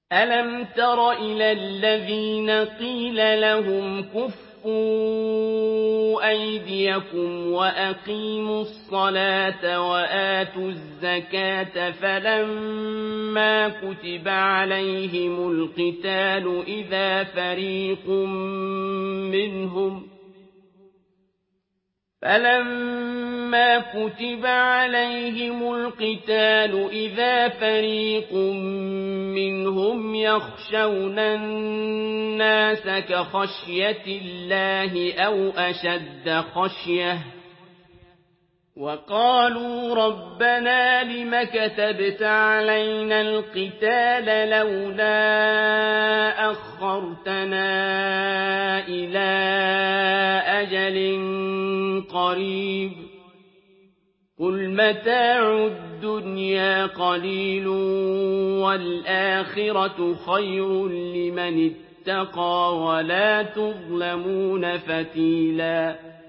أَلَمْ تَرَ إِلَى الَّذِينَ قِيلَ لَهُمْ كُفُّوا أَيْدِيَكُمْ وَأَقِيمُوا الصَّلَاةَ وَآتُوا الزَّكَاةَ فَلَمَّا كُتِبَ عَلَيْهِمُ الْقِتَالُ إِذَا فَرِيقٌ مِّنْهُمْ يَخْشَوْنَ النَّاسَ كَخَشْيَةِ اللَّهِ أَوْ أَشَدَّ خَشْيَةً ۚ وَقَالُوا رَبَّنَا لِمَ كَتَبْتَ عَلَيْنَا الْقِتَالَ لَوْلَا أَخَّرْتَنَا إِلَىٰ أَجَلٍ قَرِيبٍ ۗ قُلْ مَتَاعُ الدُّنْيَا قَلِيلٌ وَالْآخِرَةُ خَيْرٌ لِّمَنِ اتَّقَىٰ وَلَا تُظْلَمُونَ فَتِيلًا